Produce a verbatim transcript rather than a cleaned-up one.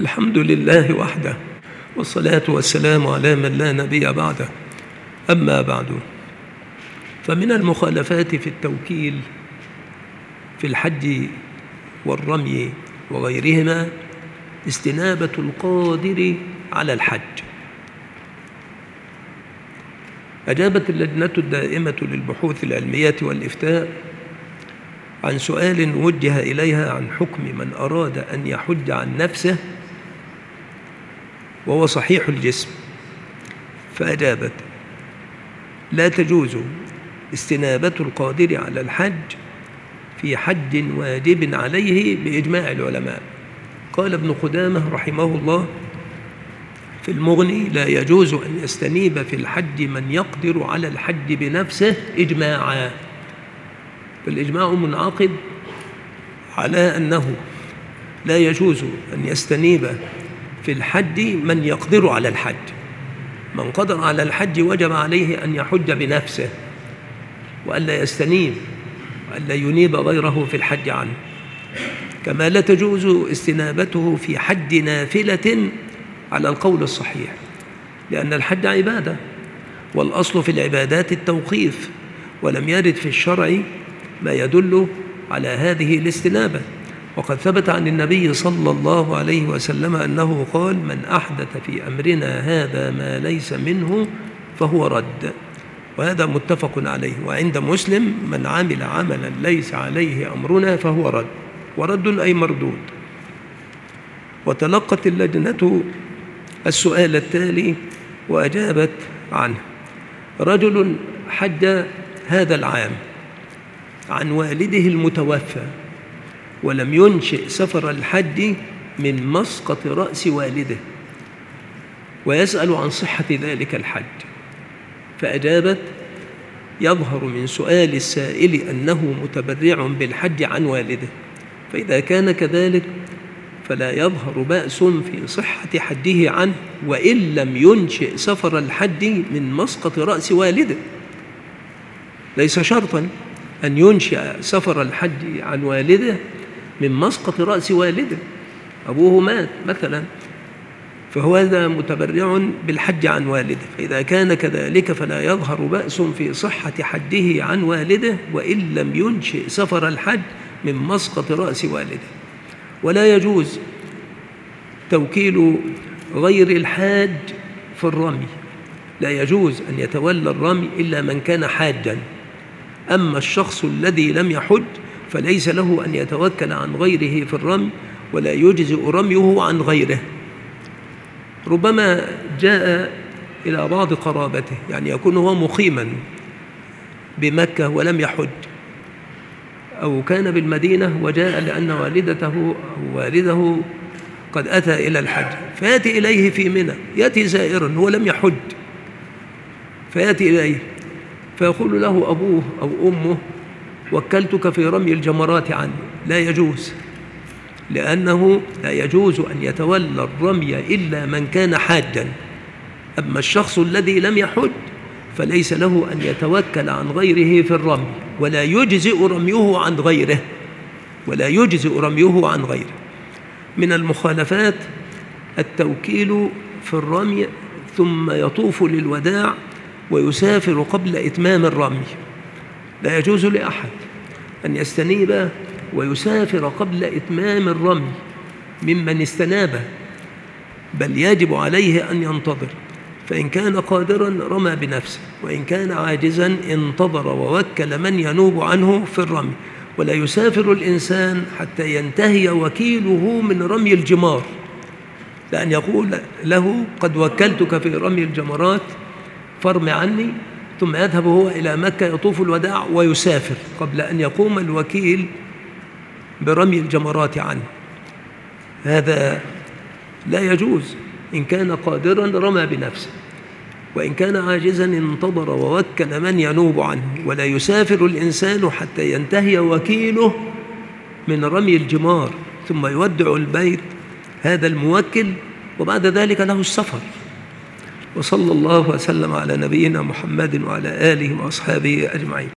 الحمد لله وحده، والصلاة والسلام على من لا نبي بعده. أما بعد، فمن المخالفات في التوكيل في الحج والرمي وغيرهما استنابة القادر على الحج. أجابت اللجنة الدائمة للبحوث العلمية والإفتاء عن سؤال وجه إليها عن حكم من أراد أن يحج عن نفسه وهو صحيح الجسم، فأجابت: لا تجوز استنابة القادر على الحج في حج واجب عليه بإجماع العلماء. قال ابن قدامة رحمه الله في المغني: لا يجوز أن يستنيب في الحج من يقدر على الحج بنفسه إجماعا. فالإجماع منعقد على أنه لا يجوز أن يستنيب في الحج من يقدر على الحج. من قدر على الحج وجب عليه أن يحج بنفسه وألا يستنيب وألا ينيب غيره في الحج عنه، كما لا تجوز استنابته في حج نافلة على القول الصحيح، لأن الحج عبادة، والأصل في العبادات التوقيف، ولم يرد في الشرع ما يدل على هذه الاستنابة. وقد ثبت عن النبي صلى الله عليه وسلم أنه قال: من أحدث في أمرنا هذا ما ليس منه فهو رد. وهذا متفق عليه. وعند مسلم: من عمل عملا ليس عليه أمرنا فهو رد. ورد أي مردود. وتلقت اللجنة السؤال التالي وأجابت عنه: رجل حج هذا العام عن والده المتوفى ولم ينشئ سفر الحج من مسقط رأس والده، ويسأل عن صحة ذلك الحج. فأجابت: يظهر من سؤال السائل أنه متبرع بالحج عن والده، فإذا كان كذلك فلا يظهر بأس في صحة حجه عنه وإن لم ينشئ سفر الحج من مسقط رأس والده. ليس شرطا أن ينشئ سفر الحج عن والده من مسقط رأس والده، أبوه مات مثلا، فهو هذا متبرع بالحج عن والده. فإذا كان كذلك فلا يظهر بأس في صحة حجه عن والده وإن لم ينشئ سفر الحج من مسقط رأس والده. ولا يجوز توكيل غير الحاج في الرمي، لا يجوز أن يتولى الرمي إلا من كان حاجا. أما الشخص الذي لم يحج فليس له أن يتوكل عن غيره في الرمي، ولا يجزئ رميه عن غيره. ربما جاء إلى بعض قرابته، يعني يكون هو مقيما بمكة ولم يحج، أو كان بالمدينة وجاء لأن والدته أو والده قد أتى إلى الحج، فيأتي إليه في منى، يأتي زائرا هو لم يحج، فيأتي إليه فيقول له أبوه أو أمه: وكلتك في رمي الجمرات عني. لا يجوز، لأنه لا يجوز أن يتولى الرمي إلا من كان حاجا. أما الشخص الذي لم يحج فليس له أن يتوكل عن غيره في الرمي، ولا يجزئ رميه عن غيره ولا يجزئ رميه عن غيره. من المخالفات التوكيل في الرمي ثم يطوف للوداع ويسافر قبل إتمام الرمي. لا يجوز لأحد أن يستنيب ويسافر قبل إتمام الرمي ممن استنابه، بل يجب عليه أن ينتظر، فإن كان قادرا رمى بنفسه، وإن كان عاجزا انتظر ووكل من ينوب عنه في الرمي. ولا يسافر الإنسان حتى ينتهي وكيله من رمي الجمار، لأن يقول له: قد وكلتك في رمي الجمرات فارم عني، ثم يذهب هو إلى مكة يطوف الوداع ويسافر قبل أن يقوم الوكيل برمي الجمرات عنه. هذا لا يجوز. إن كان قادرا رمى بنفسه، وإن كان عاجزا انتظر ووكل من ينوب عنه. ولا يسافر الإنسان حتى ينتهي وكيله من رمي الجمار ثم يودع البيت هذا الموكل، وبعد ذلك له السفر. وصلى الله وسلم على نبينا محمد وعلى آله وأصحابه أجمعين.